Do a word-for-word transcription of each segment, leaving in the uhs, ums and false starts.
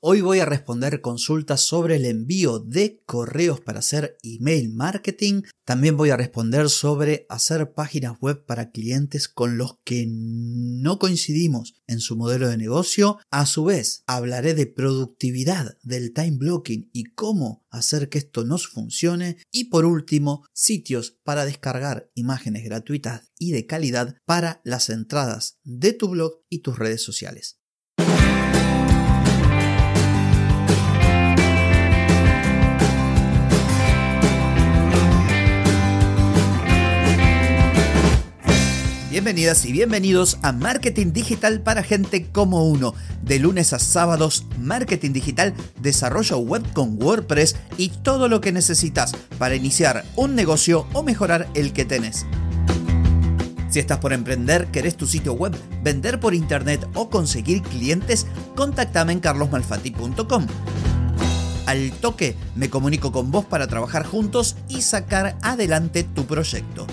Hoy voy a responder consultas sobre el envío de correos para hacer email marketing. También voy a responder sobre hacer páginas web para clientes con los que no coincidimos en su modelo de negocio. A su vez, hablaré de productividad, del time blocking y cómo hacer que esto nos funcione. Y por último, sitios para descargar imágenes gratuitas y de calidad para las entradas de tu blog y tus redes sociales. Bienvenidas y bienvenidos a Marketing Digital para gente como uno. De lunes a sábados, marketing digital, desarrollo web con WordPress y todo lo que necesitas para iniciar un negocio o mejorar el que tenés. Si estás por emprender, querés tu sitio web, vender por internet o conseguir clientes, contactame en carlos malfatti punto com. Al toque me comunico con vos para trabajar juntos y sacar adelante tu proyecto.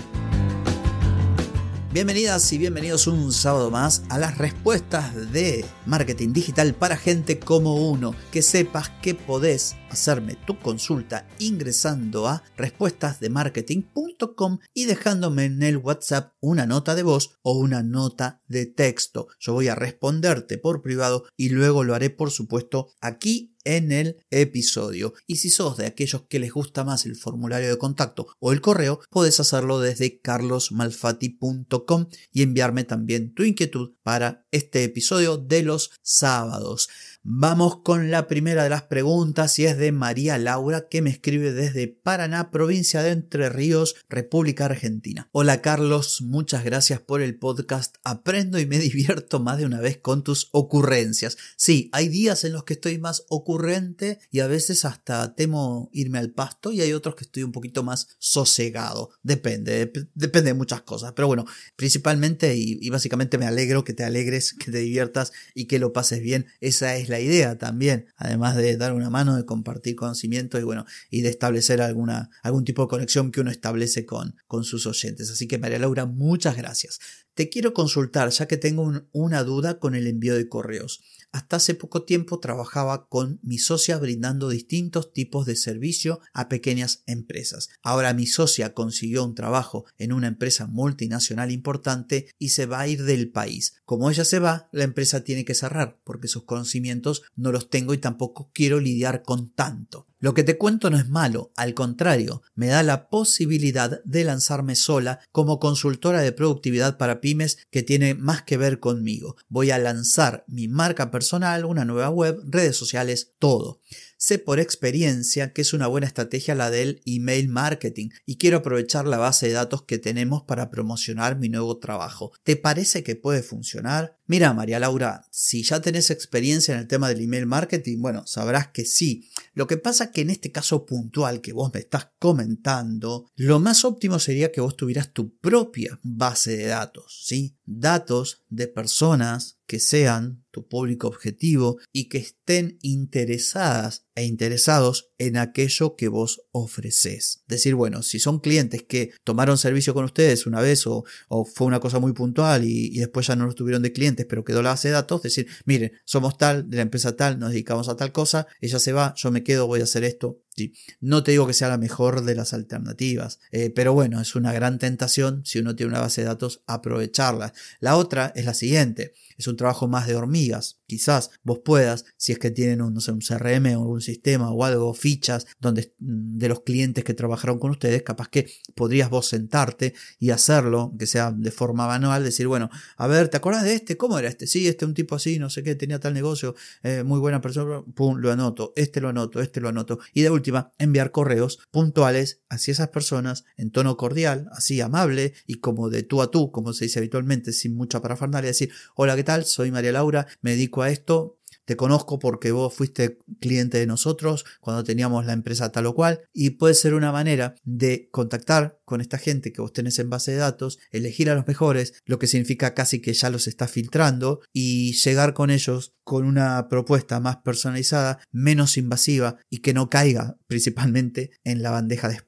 Bienvenidas y bienvenidos un sábado más a las respuestas de Marketing Digital para gente como uno. Que sepas que podés hacerme tu consulta ingresando a respuestas de marketing punto com y dejándome en el WhatsApp una nota de voz o una nota de texto. Yo voy a responderte por privado y luego lo haré, por supuesto, aquí en el episodio. Y si sos de aquellos que les gusta más el formulario de contacto o el correo, podés hacerlo desde carlos malfatti punto com y enviarme también tu inquietud para este episodio de los sábados. Vamos con la primera de las preguntas y es de María Laura, que me escribe desde Paraná, provincia de Entre Ríos, República Argentina. Hola Carlos, muchas gracias por el podcast. Aprendo y me divierto más de una vez con tus ocurrencias. Sí, hay días en los que estoy más ocurrente y a veces hasta temo irme al pasto, y hay otros que estoy un poquito más sosegado. Depende, dep- depende de muchas cosas. Pero bueno, principalmente y, y básicamente me alegro que te alegres, que te diviertas y que lo pases bien. Esa es la idea también, además de dar una mano, de compartir conocimiento y bueno, y de establecer alguna, algún tipo de conexión que uno establece con, con sus oyentes. Así que María Laura, muchas gracias. Te quiero consultar, ya que tengo un, una duda con el envío de correos. Hasta hace poco tiempo trabajaba con mi socia brindando distintos tipos de servicio a pequeñas empresas. Ahora mi socia consiguió un trabajo en una empresa multinacional importante y se va a ir del país. Como ella se va, la empresa tiene que cerrar porque sus conocimientos no los tengo y tampoco quiero lidiar con tanto. Lo que te cuento no es malo, al contrario, me da la posibilidad de lanzarme sola como consultora de productividad para pymes que tiene más que ver conmigo. Voy a lanzar mi marca personal, una nueva web, redes sociales, todo. Sé por experiencia que es una buena estrategia la del email marketing y quiero aprovechar la base de datos que tenemos para promocionar mi nuevo trabajo. ¿Te parece que puede funcionar? Mira, María Laura, si ya tenés experiencia en el tema del email marketing, bueno, sabrás que sí. Lo que pasa es que en este caso puntual que vos me estás comentando, lo más óptimo sería que vos tuvieras tu propia base de datos, ¿sí? Datos de personas que sean tu público objetivo y que estén interesadas e interesados en aquello que vos ofreces. Decir, bueno, si son clientes que tomaron servicio con ustedes una vez o, o fue una cosa muy puntual y, y después ya no los tuvieron de clientes, pero quedó la base de datos, decir, miren, somos tal, de la empresa tal, nos dedicamos a tal cosa, ella se va, yo me quedo, voy a hacer esto. Sí. No te digo que sea la mejor de las alternativas, eh, pero bueno, es una gran tentación si uno tiene una base de datos aprovecharla. La otra es la siguiente, es un trabajo más de hormigas. Quizás vos puedas, si es que tienen un, no sé, un C R M o algún sistema o algo, fichas donde, de los clientes que trabajaron con ustedes, capaz que podrías vos sentarte y hacerlo, que sea de forma manual, decir, bueno, a ver, ¿te acordás de este? ¿Cómo era este? Sí, este un tipo así, no sé qué, tenía tal negocio, eh, muy buena persona, pum, lo anoto, este lo anoto, este lo anoto. Y de última, enviar correos puntuales hacia esas personas en tono cordial, así amable y como de tú a tú, como se dice habitualmente, sin mucha parafernalia, decir, hola, ¿qué tal? Soy María Laura, me dedico a esto, te conozco porque vos fuiste cliente de nosotros cuando teníamos la empresa tal o cual, y puede ser una manera de contactar con esta gente que vos tenés en base de datos, elegir a los mejores, lo que significa casi que ya los estás filtrando, y llegar con ellos con una propuesta más personalizada, menos invasiva y que no caiga principalmente en la bandeja de spam.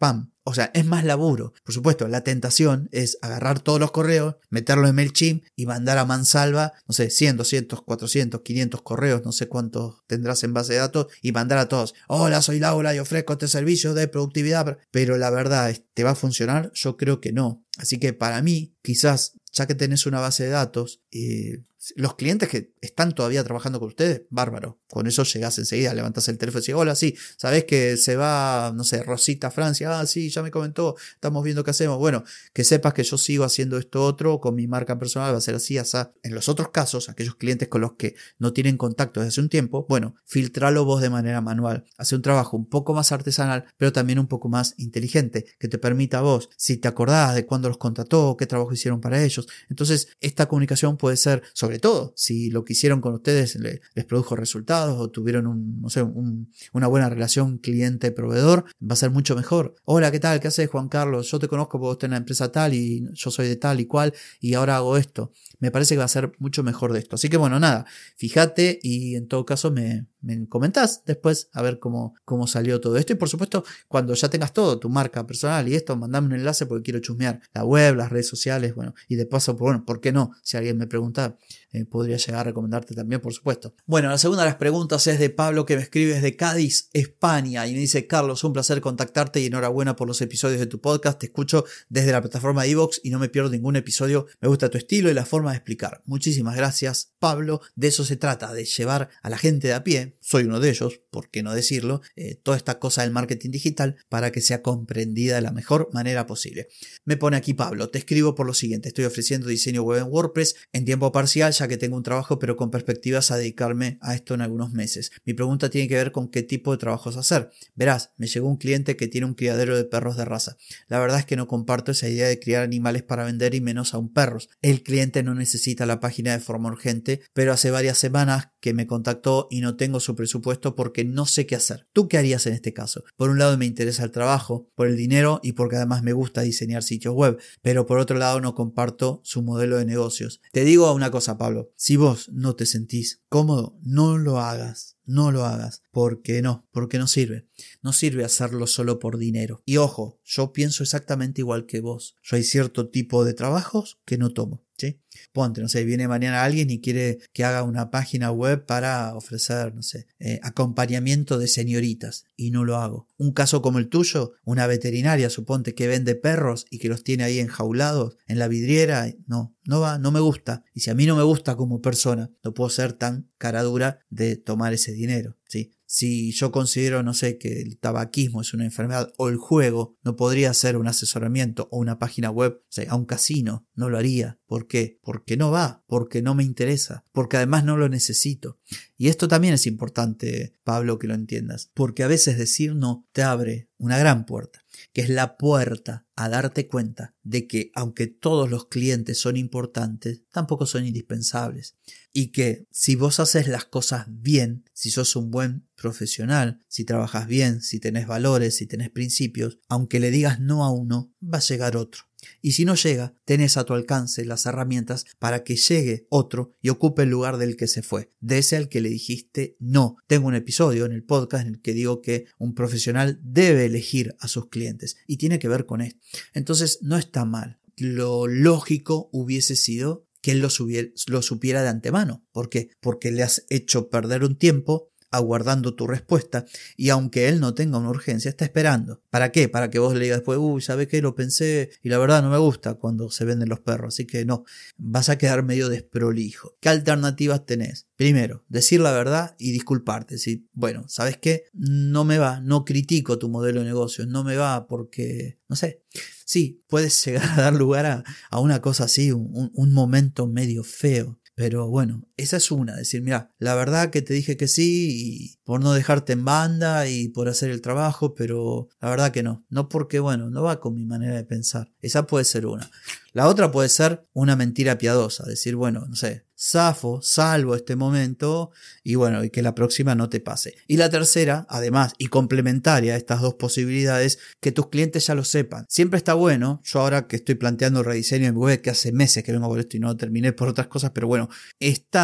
O sea, es más laburo. Por supuesto, la tentación es agarrar todos los correos, meterlos en MailChimp y mandar a mansalva, no sé, cien, doscientos, cuatrocientos, quinientos correos, no sé cuántos tendrás en base de datos, y mandar a todos: hola, soy Laura y ofrezco este servicio de productividad. Pero la verdad, ¿te va a funcionar? Yo creo que no. Así que para mí, quizás, ya que tenés una base de datos, eh, los clientes que están todavía trabajando con ustedes, bárbaro. Con eso llegás enseguida, levantás el teléfono y decís: hola, sí, sabés que se va, no sé, Rosita a Francia. Ah, sí, ya me comentó, estamos viendo qué hacemos. Bueno, que sepas que yo sigo haciendo esto otro con mi marca personal, va a ser así, así. En los otros casos, aquellos clientes con los que no tienen contacto desde hace un tiempo, bueno, filtralo vos de manera manual. Hace un trabajo un poco más artesanal, pero también un poco más inteligente, que te permita a vos, si te acordás de cuándo los contrató, qué trabajo hicieron para ellos. Entonces, esta comunicación puede ser, sobre todo, si lo que hicieron con ustedes les, les produjo resultados o tuvieron un, no sé, un, una buena relación cliente-proveedor, va a ser mucho mejor. Hola, ¿qué tal? ¿Qué haces, Juan Carlos? Yo te conozco porque vos estás en la empresa tal y yo soy de tal y cual y ahora hago esto. Me parece que va a ser mucho mejor de esto. Así que bueno, nada, fíjate y en todo caso me, me comentás después a ver cómo, cómo salió todo esto. Y por supuesto, cuando ya tengas todo, tu marca personal y esto, mandame un enlace porque quiero chusmear la web, las redes sociales, bueno, y de paso, bueno, ¿por qué no? Si alguien me pregunta, eh, podría llegar a recomendarte también, por supuesto. Bueno, la segunda de las preguntas es de Pablo, que me escribe desde Cádiz, España, y me dice: Carlos, un placer contactarte y enhorabuena por los episodios de tu podcast. Te escucho desde la plataforma de iVoox y no me pierdo ningún episodio. Me gusta tu estilo y la forma de explicar. Muchísimas gracias, Pablo. De eso se trata, de llevar a la gente de a pie, soy uno de ellos, ¿por qué no decirlo?, eh, toda esta cosa del marketing digital para que sea comprendida de la mejor manera posible. Me pone aquí Pablo: te escribo por lo siguiente, estoy ofreciendo diseño web en WordPress en tiempo parcial ya que tengo un trabajo pero con perspectivas a dedicarme a esto en algunos meses. Mi pregunta tiene que ver con qué tipo de trabajos hacer. Verás, me llegó un cliente que tiene un criadero de perros de raza. La verdad es que no comparto esa idea de criar animales para vender y menos aún perros. El cliente no necesita la página de forma urgente, pero hace varias semanas que me contactó y no tengo su presupuesto porque no sé qué hacer. ¿Tú qué harías en este caso? Por un lado me interesa el trabajo, por el dinero y porque además me gusta diseñar sitios web, pero por otro lado no comparto su modelo de negocios. Te digo una cosa, Pablo, si vos no te sentís cómodo, no lo hagas. No lo hagas, porque no, porque no sirve. No sirve hacerlo solo por dinero. Y ojo, yo pienso exactamente igual que vos. Yo hay cierto tipo de trabajos que no tomo, ¿sí? Ponte, no sé, viene mañana alguien y quiere que haga una página web para ofrecer, no sé, eh, acompañamiento de señoritas, y no lo hago. Un caso como el tuyo, una veterinaria, suponte, que vende perros y que los tiene ahí enjaulados en la vidriera, no, no va, no me gusta. Y si a mí no me gusta como persona, no puedo ser tan cara dura de tomar ese dinero, ¿sí? Si yo considero, no sé, que el tabaquismo es una enfermedad o el juego, no podría hacer un asesoramiento o una página web, o sea, a un casino, no lo haría. ¿Por qué? Porque no va, porque no me interesa, porque además no lo necesito. Y esto también es importante, Pablo, que lo entiendas, porque a veces decir no te abre una gran puerta, que es la puerta a darte cuenta de que aunque todos los clientes son importantes, tampoco son indispensables. Y que si vos haces las cosas bien, si sos un buen profesional, si trabajas bien, si tenés valores, si tenés principios, aunque le digas no a uno, va a llegar otro. Y si no llega, tenés a tu alcance las herramientas para que llegue otro y ocupe el lugar del que se fue, de ese al que le dijiste no. Tengo un episodio en el podcast en el que digo que un profesional debe elegir a sus clientes y tiene que ver con esto. Entonces no está mal. Lo lógico hubiese sido que él lo, subiera, lo supiera de antemano. ¿Por qué? Porque le has hecho perder un tiempo aguardando tu respuesta, y aunque él no tenga una urgencia, está esperando. ¿Para qué? Para que vos le digas después: uy, ¿sabés qué? Lo pensé y la verdad no me gusta cuando se venden los perros, así que no, vas a quedar medio desprolijo. ¿Qué alternativas tenés? Primero, decir la verdad y disculparte. Decir: bueno, ¿sabes qué? No me va, no critico tu modelo de negocios, no me va porque, no sé. Sí, puedes llegar a dar lugar a, a una cosa así, un, un momento medio feo. Pero bueno, esa es una, decir: mira, la verdad que te dije que sí y por no dejarte en banda y por hacer el trabajo, pero la verdad que no. No porque, bueno, no va con mi manera de pensar. Esa puede ser una. La otra puede ser una mentira piadosa, decir: bueno, no sé, zafo, salvo este momento y bueno, y que la próxima no te pase. Y la tercera, además, y complementaria a estas dos posibilidades, que tus clientes ya lo sepan. Siempre está bueno, yo ahora que estoy planteando el rediseño de mi web, que hace meses que vengo con esto y no lo terminé por otras cosas, pero bueno, está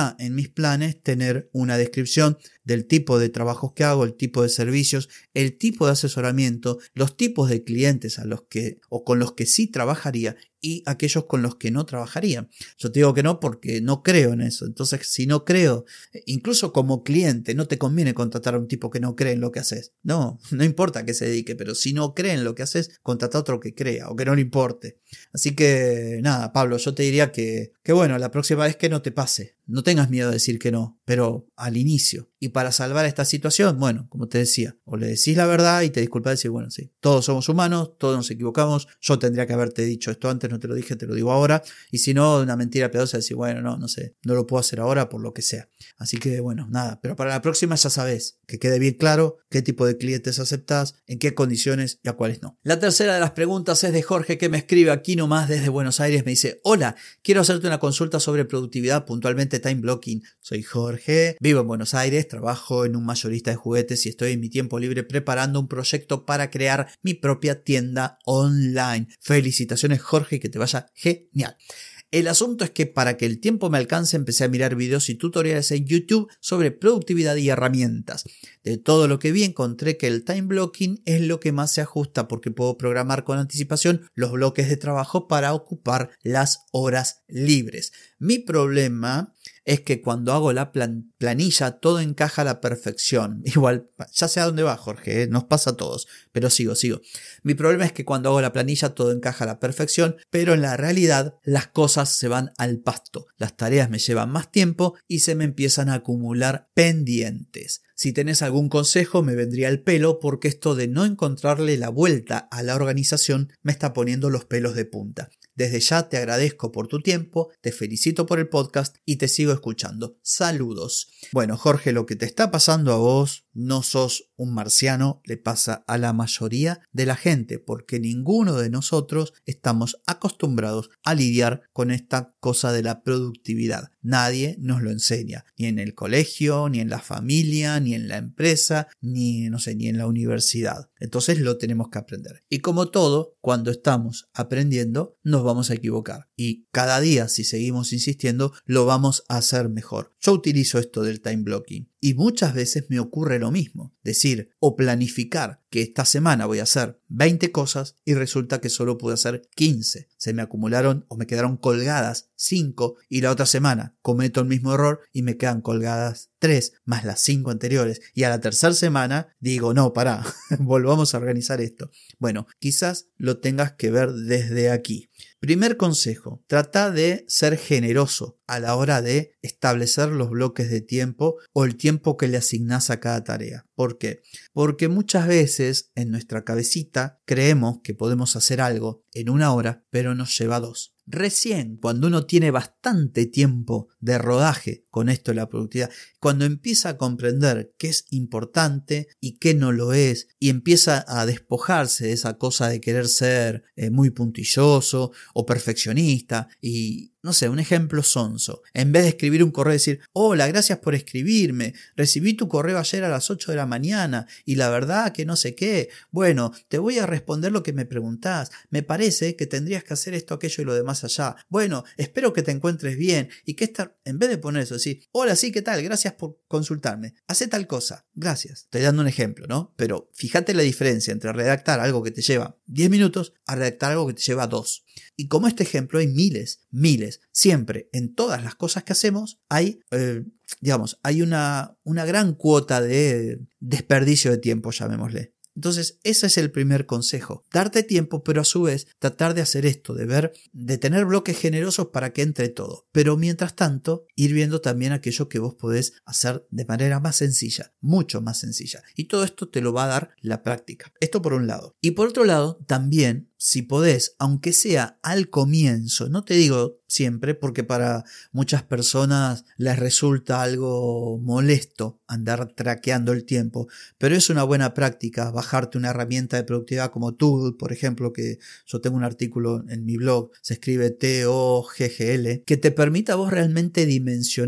está en mis planes tener una descripción del tipo de trabajos que hago, el tipo de servicios, el tipo de asesoramiento, los tipos de clientes a los que o con los que sí trabajaría y aquellos con los que no trabajaría. Yo te digo que no porque no creo en eso. Entonces, si no creo, incluso como cliente, no te conviene contratar a un tipo que no cree en lo que haces. No, no importa que se dedique, pero si no cree en lo que haces, contrata a otro que crea o que no le importe. Así que nada, Pablo, yo te diría que, que bueno, la próxima vez que no te pase. No tengas miedo de decir que no, pero al inicio. Y para salvar esta situación, bueno, como te decía, o le decís la verdad y te disculpas y decís, bueno, sí, todos somos humanos, todos nos equivocamos, yo tendría que haberte dicho esto antes, no te lo dije, te lo digo ahora. Y si no, una mentira piadosa, decir, bueno, no, no sé, no lo puedo hacer ahora por lo que sea. Así que bueno, nada, pero para la próxima ya sabes, que quede bien claro qué tipo de clientes aceptás, en qué condiciones y a cuáles no. La tercera de las preguntas es de Jorge, que me escribe aquí nomás desde Buenos Aires, me dice, hola, quiero hacerte una consulta sobre productividad, puntualmente time blocking. Soy Jorge, vivo en Buenos Aires, trabajo en un mayorista de juguetes y estoy en mi tiempo libre preparando un proyecto para crear mi propia tienda online. Felicitaciones, Jorge, que te vaya genial. El asunto es que para que el tiempo me alcance empecé a mirar videos y tutoriales en YouTube sobre productividad y herramientas. De todo lo que vi encontré que el time blocking es lo que más se ajusta porque puedo programar con anticipación los bloques de trabajo para ocupar las horas libres. Mi problema es que cuando hago la plan- planilla todo encaja a la perfección. Igual, ya sé a dónde va, Jorge, ¿eh? Nos pasa a todos, pero sigo, sigo. Mi problema es que cuando hago la planilla todo encaja a la perfección, pero en la realidad las cosas se van al pasto. Las tareas me llevan más tiempo y se me empiezan a acumular pendientes. Si tenés algún consejo me vendría al pelo porque esto de no encontrarle la vuelta a la organización me está poniendo los pelos de punta. Desde ya te agradezco por tu tiempo, te felicito por el podcast y te sigo escuchando. Saludos. Bueno, Jorge, lo que te está pasando a vos, no sos un marciano, le pasa a la mayoría de la gente, porque ninguno de nosotros estamos acostumbrados a lidiar con esta cosa de la productividad. Nadie nos lo enseña, ni en el colegio, ni en la familia, ni en la empresa, ni, no sé, ni en la universidad. Entonces lo tenemos que aprender. Y como todo, cuando estamos aprendiendo, nos vamos a equivocar. Y cada día, si seguimos insistiendo, lo vamos a hacer mejor. Yo utilizo esto del time blocking. Y muchas veces me ocurre lo mismo, decir o planificar que esta semana voy a hacer veinte cosas y resulta que solo pude hacer quince. Se me acumularon o me quedaron colgadas cinco y la otra semana cometo el mismo error y me quedan colgadas tres más las cinco anteriores. Y a la tercera semana digo, no, pará, volvamos a organizar esto. Bueno, quizás lo tengas que ver desde aquí. Primer consejo, trata de ser generoso a la hora de establecer los bloques de tiempo o el tiempo que le asignás a cada tarea. ¿Por qué? Porque muchas veces en nuestra cabecita creemos que podemos hacer algo en una hora, pero nos lleva dos. Recién, cuando uno tiene bastante tiempo de rodaje con esto de la productividad, cuando empieza a comprender qué es importante y qué no lo es, y empieza a despojarse de esa cosa de querer ser eh, muy puntilloso o perfeccionista y... No sé, un ejemplo sonso. En vez de escribir un correo y decir, hola, gracias por escribirme, recibí tu correo ayer a las ocho de la mañana y la verdad que no sé qué. Bueno, te voy a responder lo que me preguntás. Me parece que tendrías que hacer esto, aquello y lo demás allá. Bueno, espero que te encuentres bien y que esta, en vez de poner eso, decir, hola, sí, ¿qué tal? Gracias por consultarme. Hacé tal cosa. Gracias. Estoy dando un ejemplo, ¿no? Pero fíjate la diferencia entre redactar algo que te lleva diez minutos a redactar algo que te lleva dos. Y como este ejemplo hay miles, miles. Siempre, en todas las cosas que hacemos, hay, eh, digamos, hay una, una gran cuota de desperdicio de tiempo, llamémosle. Entonces, ese es el primer consejo. Darte tiempo, pero a su vez tratar de hacer esto, de ver, de tener bloques generosos para que entre todo. Pero mientras tanto, ir viendo también aquello que vos podés hacer de manera más sencilla, mucho más sencilla. Y todo esto te lo va a dar la práctica. Esto por un lado. Y por otro lado, también, si podés, aunque sea al comienzo, no te digo siempre, porque para muchas personas les resulta algo molesto andar traqueando el tiempo, pero es una buena práctica bajarte una herramienta de productividad como Toggl, por ejemplo, que yo tengo un artículo en mi blog, se escribe T O G G L, que te permita a vos realmente dimensionar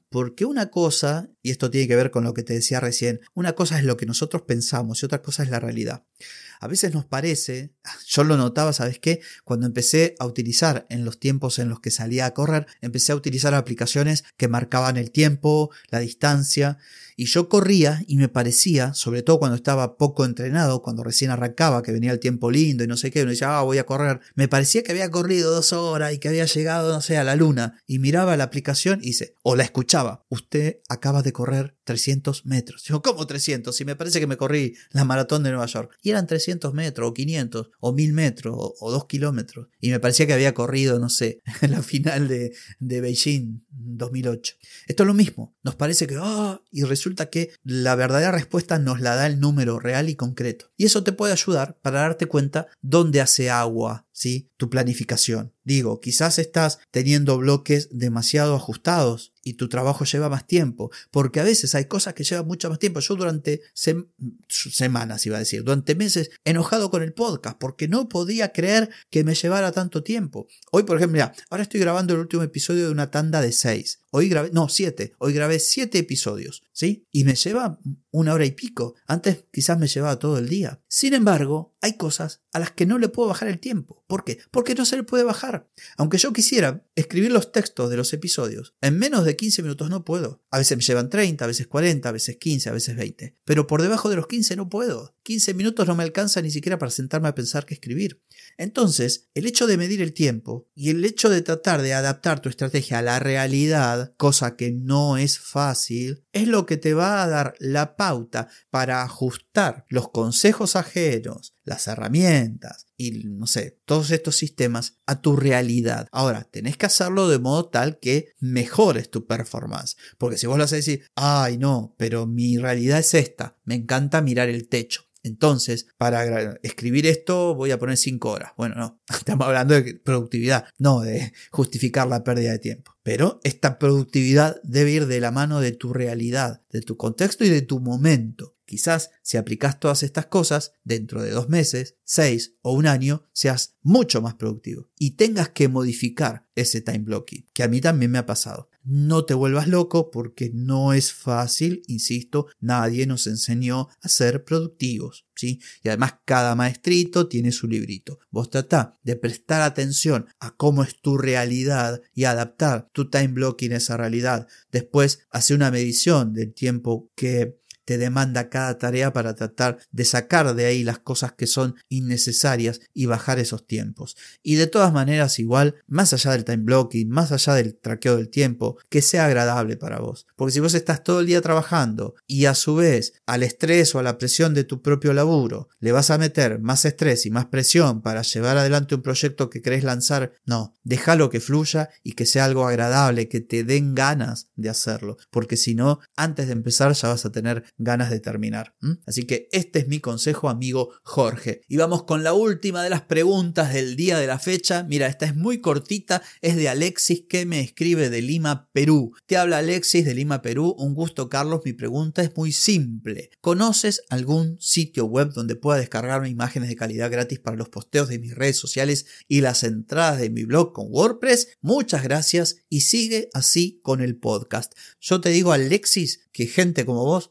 Porque una cosa, y esto tiene que ver con lo que te decía recién, una cosa es lo que nosotros pensamos y otra cosa es la realidad. A veces nos parece, yo lo notaba, ¿sabes qué? Cuando empecé a utilizar en los tiempos en los que salía a correr, empecé a utilizar aplicaciones que marcaban el tiempo, la distancia, y yo corría y me parecía, sobre todo cuando estaba poco entrenado, cuando recién arrancaba, que venía el tiempo lindo y no sé qué, uno decía, ah, voy a correr, me parecía que había corrido dos horas y que había llegado, no sé, a la luna, y miraba la aplicación y dice, o la escuchaba, usted acaba de correr trescientos metros. Digo, ¿cómo trescientos? Si me parece que me corrí la maratón de Nueva York. Y eran trescientos metros, o quinientos, o mil metros, o, o dos kilómetros. Y me parecía que había corrido, no sé, en la final de, de Beijing dos mil ocho. Esto es lo mismo. Nos parece que, ah, oh, y resulta que la verdadera respuesta nos la da el número real y concreto. Y eso te puede ayudar para darte cuenta dónde hace agua, ¿sí? Tu planificación. Digo, quizás estás teniendo bloques demasiado ajustados y tu trabajo lleva más tiempo, porque a veces hay cosas que llevan mucho más tiempo. Yo durante sem- semanas, iba a decir, durante meses, enojado con el podcast, porque no podía creer que me llevara tanto tiempo. Hoy, por ejemplo, mira, ahora estoy grabando el último episodio de una tanda de seis. Hoy grabé, no, siete. Hoy grabé siete episodios, ¿sí? Y me lleva una hora y pico. Antes quizás me llevaba todo el día. Sin embargo, hay cosas a las que no le puedo bajar el tiempo. ¿Por qué? Porque no se le puede bajar. Aunque yo quisiera escribir los textos de los episodios, en menos de quince minutos no puedo. A veces me llevan treinta, a veces cuarenta, a veces quince, a veces veinte. Pero por debajo de los quince no puedo. quince minutos no me alcanza ni siquiera para sentarme a pensar qué escribir. Entonces, el hecho de medir el tiempo y el hecho de tratar de adaptar tu estrategia a la realidad, cosa que no es fácil, es lo que te va a dar la pauta para ajustar los consejos ajenos, las herramientas y, no sé, todos estos sistemas a tu realidad. Ahora, tenés que hacerlo de modo tal que mejores tu performance. Porque si vos lo haces decir, ay no, pero mi realidad es esta, me encanta mirar el techo. Entonces, para escribir esto voy a poner cinco horas. Bueno, no, estamos hablando de productividad, no de justificar la pérdida de tiempo. Pero esta productividad debe ir de la mano de tu realidad, de tu contexto y de tu momento. Quizás si aplicas todas estas cosas, dentro de dos meses, seis o un año, seas mucho más productivo y tengas que modificar ese time blocking, que a mí también me ha pasado. No te vuelvas loco porque no es fácil, insisto, nadie nos enseñó a ser productivos, ¿sí? Y además cada maestrito tiene su librito. Vos tratá de prestar atención a cómo es tu realidad y adaptar tu time blocking a esa realidad. Después hace una medición del tiempo que te demanda cada tarea para tratar de sacar de ahí las cosas que son innecesarias y bajar esos tiempos. Y de todas maneras, igual, más allá del time blocking, más allá del traqueo del tiempo, que sea agradable para vos. Porque si vos estás todo el día trabajando y a su vez al estrés o a la presión de tu propio laburo le vas a meter más estrés y más presión para llevar adelante un proyecto que querés lanzar, no, déjalo que fluya y que sea algo agradable, que te den ganas de hacerlo. Porque si no, antes de empezar ya vas a tener ganas de terminar. ¿Mm? Así que este es mi consejo, amigo Jorge. Y vamos con la última de las preguntas del día de la fecha. Mira, esta es muy cortita, es de Alexis que me escribe de Lima, Perú. Te habla Alexis de Lima, Perú. Un gusto, Carlos. Mi pregunta es muy simple. ¿Conoces algún sitio web donde pueda descargarme imágenes de calidad gratis para los posteos de mis redes sociales y las entradas de mi blog con WordPress? Muchas gracias y sigue así con el podcast. Yo te digo, Alexis, que gente como vos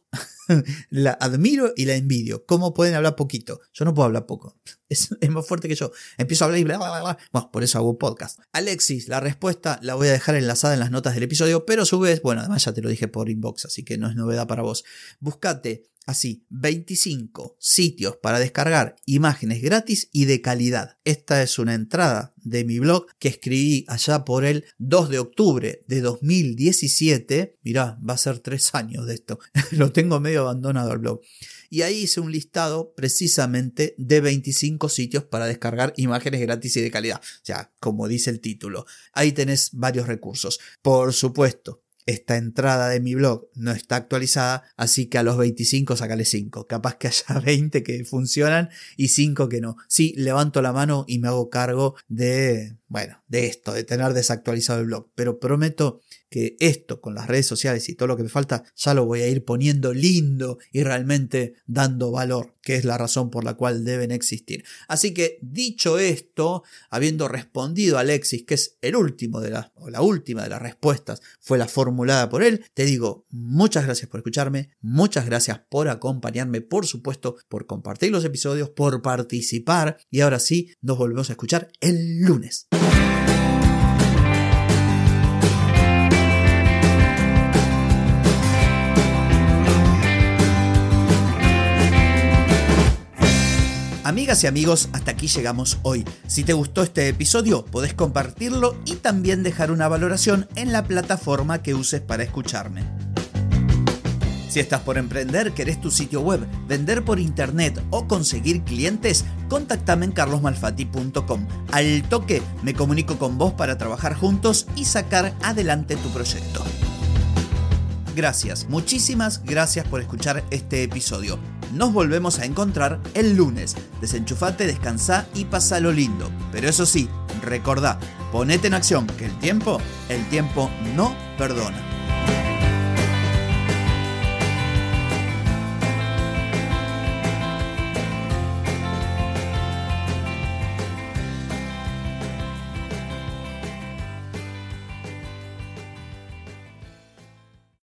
la admiro y la envidio. ¿Cómo pueden hablar poquito? Yo no puedo hablar poco. Es, es más fuerte que yo. Empiezo a hablar y bla, bla, bla, bla. Bueno, por eso hago un podcast. Alexis, la respuesta la voy a dejar enlazada en las notas del episodio, pero a su vez, bueno, además ya te lo dije por inbox, así que no es novedad para vos. Búscate así, veinticinco sitios para descargar imágenes gratis y de calidad. Esta es una entrada de mi blog que escribí allá por el dos de octubre de dos mil diecisiete. Mirá, va a ser tres años de esto. Lo tengo medio abandonado el blog. Y ahí hice un listado precisamente de veinticinco sitios para descargar imágenes gratis y de calidad. O sea, como dice el título. Ahí tenés varios recursos. Por supuesto, esta entrada de mi blog no está actualizada, así que a los veinticinco sácale cinco. Capaz que haya veinte que funcionan y cinco que no. Sí, levanto la mano y me hago cargo de, bueno, de esto, de tener desactualizado el blog. Pero prometo que esto con las redes sociales y todo lo que me falta ya lo voy a ir poniendo lindo y realmente dando valor, que es la razón por la cual deben existir. Así que dicho esto, habiendo respondido a Alexis, que es el último de las, o la última de las respuestas, fue la formulada por él, te digo muchas gracias por escucharme, muchas gracias por acompañarme, por supuesto, por compartir los episodios, por participar, y ahora sí, nos volvemos a escuchar el lunes. Amigas y amigos, hasta aquí llegamos hoy. Si te gustó este episodio, podés compartirlo y también dejar una valoración en la plataforma que uses para escucharme. Si estás por emprender, querés tu sitio web, vender por internet o conseguir clientes, contactame en carlos malfatti punto com. Al toque me comunico con vos para trabajar juntos y sacar adelante tu proyecto. Gracias, muchísimas gracias por escuchar este episodio. Nos volvemos a encontrar el lunes. Desenchufate, descansá y pasalo lindo. Pero eso sí, recordá, ponete en acción que el tiempo, el tiempo no perdona.